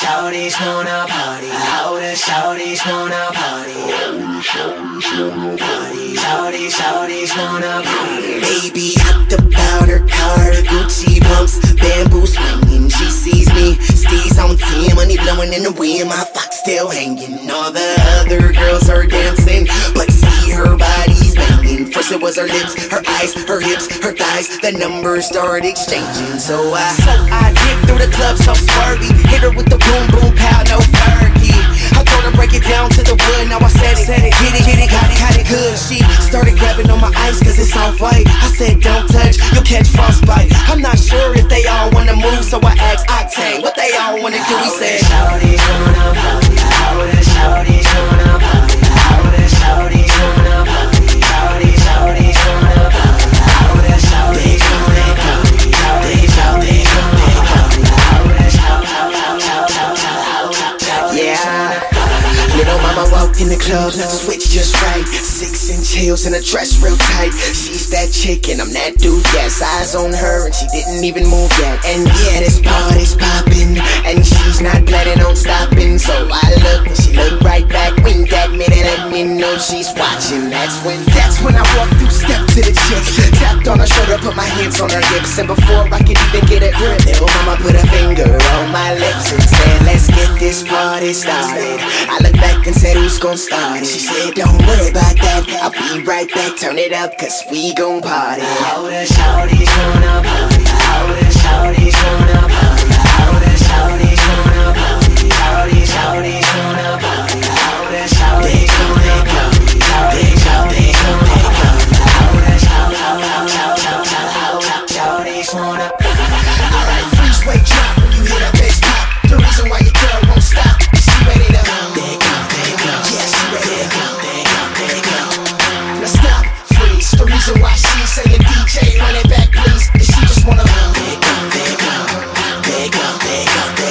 shawty's wanna party. All the shawty's wanna party. Shawty's wanna party. Baby out the powder car, Gucci pumps, bamboo swinging. She sees me, steez on 10, money blowing in the wind, my fox still hanging. All the other girls are dancing, but see her body's banging. First it was her lips, her eyes, her hips, her thighs. The numbers start exchanging. So I get through the club so swervy, hit her with the boom boom pow, no Fergie. I told her break it down to the wood, now I said it, get it, got it good. She started grabbing on my ice cause it's all white. I said don't touch, you'll catch frostbite. I'm not sure if they all wanna move, so I asked Octane what they all wanna do. He said shawty's wanna party, all the shawty's wanna party, all the shawty's wanna party, shawty's wanna party, all the shawty's wanna party, shawty's wanna party, all the yeah. Little mama walked in the club, switch just right. 6-inch heels and a dress real tight. She's that chick and I'm that dude, yes. Eyes on her and she didn't even move yet. And yeah, this party's poppin', and she's not planning on stopping. So I look and she looked right back, winked at me, and let me know she's watching. That's when I walked through, stepped to the chick, tapped on her shoulder, put my hands on her hips. And before I could even get a grip, little mama put a finger on my lips and said, let's get this party started. I looked back and said, who's gon' start it? She said, don't worry about that, I'll be right back, turn it up cause we gon' party. All the shawty's wanna party, all the shawty's wanna party, all the shawty's wanna party, all the shawty's wanna party, all the shawty's wanna party, all the shawty's wanna party, all the shawty's wanna party. Alright, freeze, wait, drop when you hear that bass pop. The reason why your girl won't stop is she ready to go. Yeah, she ready to go. Now stop, freeze. The reason why she's saying DJ, run it back please, is she just wanna go. There you go.